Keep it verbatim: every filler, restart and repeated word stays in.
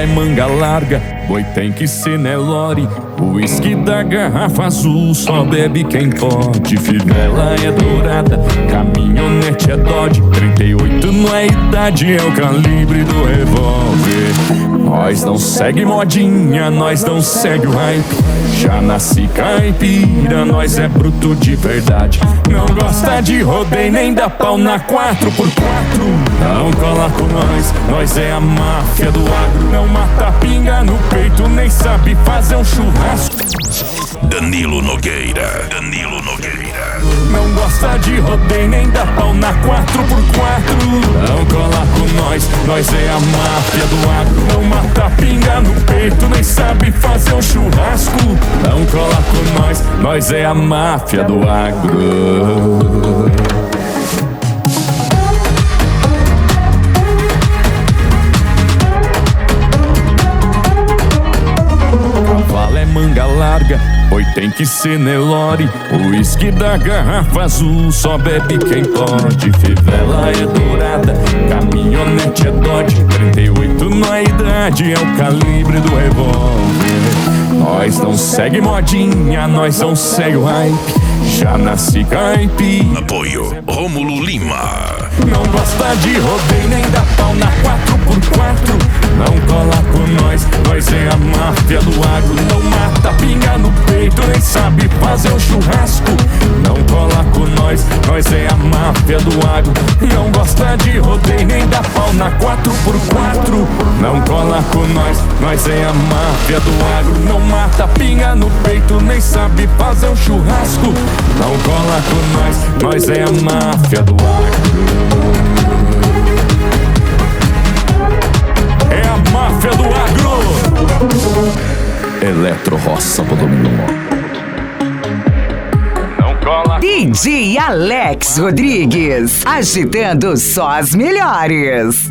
manga larga, boi tem que ser Nelore. O uísque da garrafa azul só bebe quem pode. Fivela é dourada, caminhonete é Dodge. Trinta e oito não é idade, é o calibre do revólver. Nós não segue modinha, nós não segue o hype. Já nasci caipira, nós é bruto de verdade. Não gosta de rodeio nem dá pau na quatro por quatro. Não cola com nós, nós é a máfia do agro. Não mata pinga no peito, nem sabe fazer um churrasco. Danilo Nogueira, Danilo Nogueira. Não gosta de rodeio nem dá pau na quatro por quatro. Não cola com nós, nós é a máfia do agro. Não mata pinga no peito, nem sabe fazer um churrasco. Não cola com nós, nós é a máfia do agro. Cavalo é manga larga, boi tem que ser Nelore. O uísque da garrafa azul só bebe quem pode. Fivela é dourada, caminhonete é Dodge. Trinta e oito não é idade, é o calibre do revólver. Nós não segue modinha, nós não segue o hype. Já nasci caipira. Apoio Rômulo Lima. Não gosta de rodeio nem dá pau na quatro por quatro. Não cola com nós, nós é a máfia do agro. Não mata pinga no peito, nem sabe fazer um churrasco. Não cola com nós, nós é a máfia do agro. Não gosta de rodeio nem dá pau na quatro por quatro. Não cola com nós, nós é a máfia do agro. Não mata pinga no peito, nem sabe fazer um churrasco. Não cola com nós, nós é a máfia do agro. É a máfia do agro. Eletro Roça do Dominó. Não cola. D J Alex Rodrigues, agitando só as melhores.